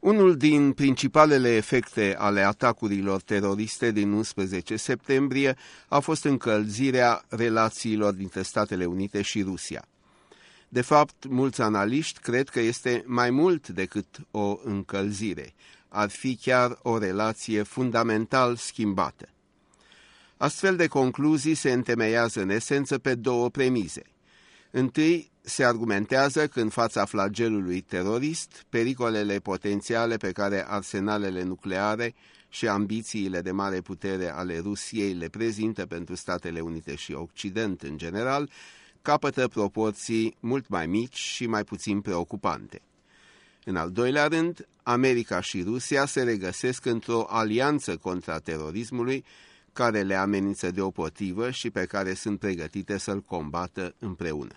Unul din principalele efecte ale atacurilor teroriste din 11 septembrie a fost încălzirea relațiilor dintre Statele Unite și Rusia. De fapt, mulți analiști cred că este mai mult decât o încălzire, ar fi chiar o relație fundamental schimbată. Astfel de concluzii se întemeiază în esență pe două premize. Întâi, se argumentează că în fața flagelului terorist, pericolele potențiale pe care arsenalele nucleare și ambițiile de mare putere ale Rusiei le prezintă pentru Statele Unite și Occident în general, capătă proporții mult mai mici și mai puțin preocupante. În al doilea rând, America și Rusia se regăsesc într-o alianță contra terorismului care le amenință deopotrivă și pe care sunt pregătite să-l combată împreună.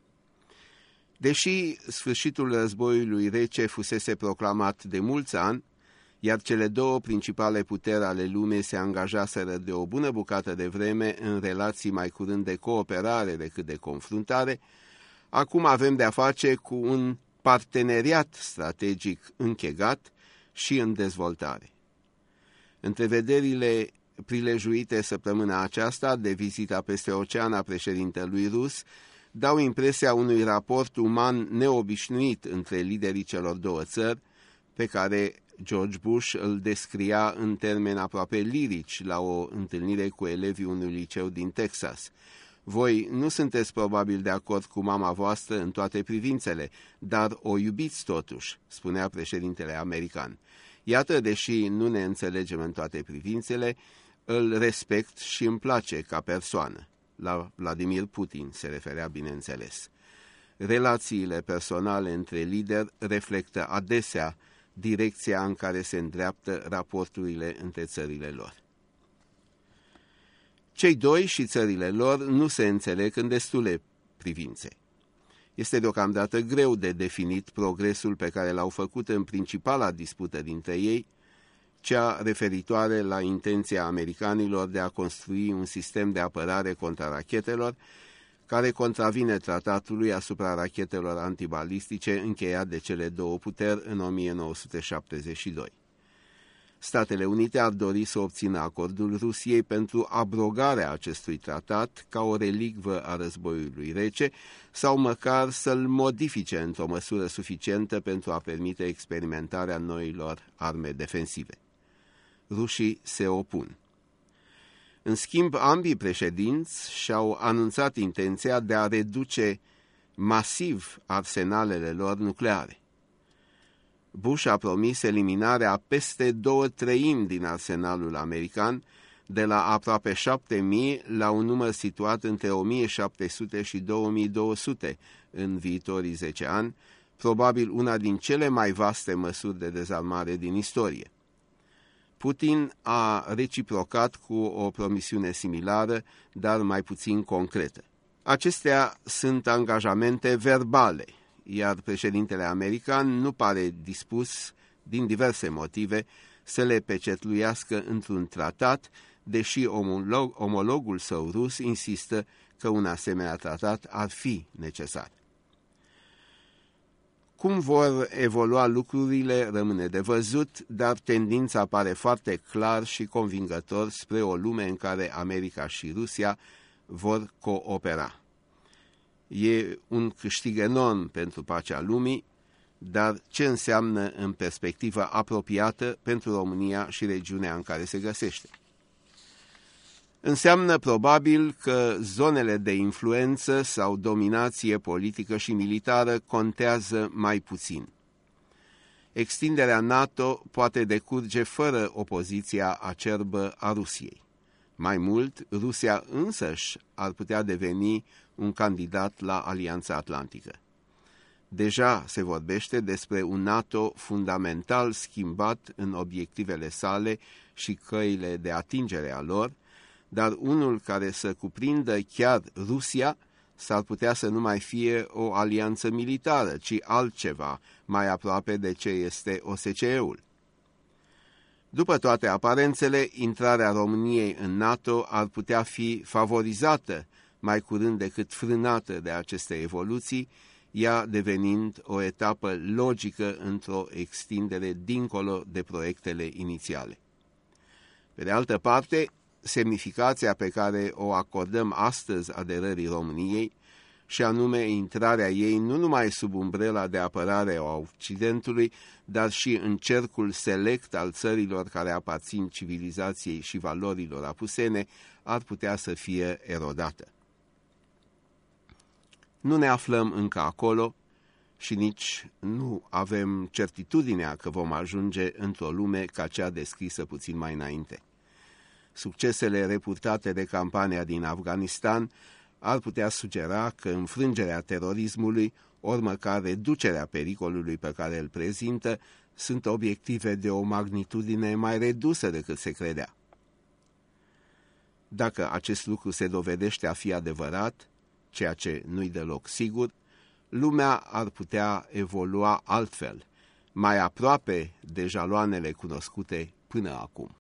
Deși sfârșitul războiului rece fusese proclamat de mulți ani, iar cele două principale puteri ale lumii se angajaseră de o bună bucată de vreme în relații mai curând de cooperare decât de confruntare, acum avem de-a face cu un parteneriat strategic închegat și în dezvoltare. Întrevederile prilejuite săptămâna aceasta de vizita peste ocean a președintelui rus dau impresia unui raport uman neobișnuit între liderii celor două țări, pe care George Bush îl descria în termeni aproape lirici la o întâlnire cu elevii unui liceu din Texas. Voi nu sunteți probabil de acord cu mama voastră în toate privințele, dar o iubiți totuși, spunea președintele american. Iată, deși nu ne înțelegem în toate privințele, îl respect și îmi place ca persoană. La Vladimir Putin se referea, bineînțeles. Relațiile personale între lideri reflectă adesea direcția în care se îndreaptă raporturile între țările lor. Cei doi și țările lor nu se înțeleg în destule privințe. Este deocamdată greu de definit progresul pe care l-au făcut în principala dispută dintre ei, cea referitoare la intenția americanilor de a construi un sistem de apărare contra rachetelor, care contravine tratatului asupra rachetelor antibalistice încheiat de cele două puteri în 1972. Statele Unite ar dori să obțină acordul Rusiei pentru abrogarea acestui tratat ca o relicvă a războiului rece sau măcar să-l modifice într-o măsură suficientă pentru a permite experimentarea noilor arme defensive. Rușii se opun. În schimb, ambii președinți și-au anunțat intenția de a reduce masiv arsenalele lor nucleare. Bush a promis eliminarea peste 2/3 din arsenalul american, de la aproape 7.000 la un număr situat între 1.700 și 2.200 în viitorii 10 ani, probabil una din cele mai vaste măsuri de dezarmare din istorie. Putin a reciprocat cu o promisiune similară, dar mai puțin concretă. Acestea sunt angajamente verbale, iar președintele american nu pare dispus, din diverse motive, să le pecetluiască într-un tratat, deși omologul său rus insistă că un asemenea tratat ar fi necesar. Cum vor evolua lucrurile rămâne de văzut, dar tendința pare foarte clar și convingător spre o lume în care America și Rusia vor coopera. E un câștig enorm pentru pacea lumii, dar ce înseamnă în perspectivă apropiată pentru România și regiunea în care se găsește? Înseamnă probabil că zonele de influență sau dominație politică și militară contează mai puțin. Extinderea NATO poate decurge fără opoziția acerbă a Rusiei. Mai mult, Rusia însăși ar putea deveni un candidat la Alianța Atlantică. Deja se vorbește despre un NATO fundamental schimbat în obiectivele sale și căile de atingere a lor, dar unul care să cuprindă chiar Rusia s-ar putea să nu mai fie o alianță militară, ci altceva, mai aproape de ce este OSCE-ul. După toate aparențele, intrarea României în NATO ar putea fi favorizată mai curând decât frânată de aceste evoluții, ea devenind o etapă logică într-o extindere dincolo de proiectele inițiale. Pe de altă parte, semnificația pe care o acordăm astăzi aderării României, și anume intrarea ei nu numai sub umbrela de apărare a Occidentului, dar și în cercul select al țărilor care aparțin civilizației și valorilor apusene, ar putea să fie erodată. Nu ne aflăm încă acolo și nici nu avem certitudinea că vom ajunge într-o lume ca cea descrisă puțin mai înainte. Succesele reputate de campania din Afganistan ar putea sugera că înfrângerea terorismului, ori măcar reducerea pericolului pe care îl prezintă, sunt obiective de o magnitudine mai redusă decât se credea. Dacă acest lucru se dovedește a fi adevărat, ceea ce nu-i deloc sigur, lumea ar putea evolua altfel, mai aproape de jaloanele cunoscute până acum.